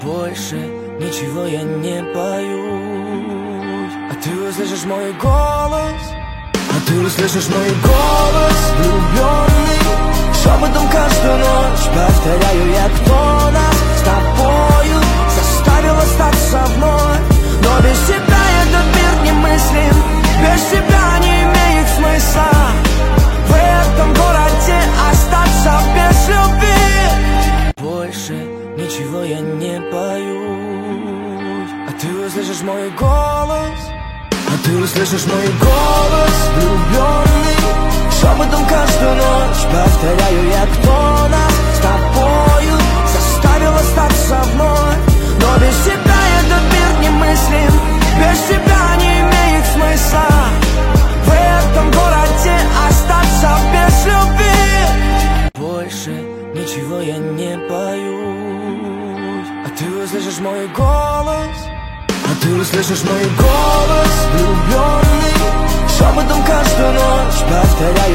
Больше ничего я не боюсь. А ты услышишь мой голос, влюбленный, шепотом каждую ночь повторяю я, кто нас с тобою заставил остаться вновь. Но без тебя этот мир немыслим, без тебя не имеет смысла в этом городе остаться без любви. Больше ничего я не боюсь. А ты услышишь мой голос, влюбленный, шепотом каждую ночь повторяю я, кто нас с тобою заставил остаться вновь. Но без тебя этот мир немыслим, без тебя не имеет смысла в этом городе остаться без любви. Больше ничего я не боюсь. А ты услышишь мой голос, влюбленный, шепотом каждую ночь повторяю